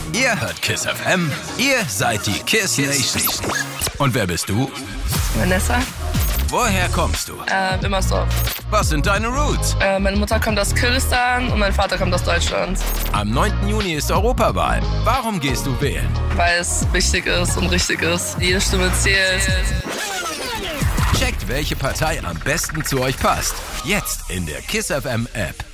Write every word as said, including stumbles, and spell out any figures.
Ihr hört Kiss F M, ihr seid die Kiss Nation. Und wer bist du? Vanessa. Woher kommst du? Äh, Wimmersdorf. Was sind deine Roots? Äh, meine Mutter kommt aus Kurdistan und mein Vater kommt aus Deutschland. Am neunten Juni ist Europawahl. Warum gehst du wählen? Weil es wichtig ist und richtig ist. Jede Stimme zählt. Checkt, welche Partei am besten zu euch passt. Jetzt in der Kiss F M App.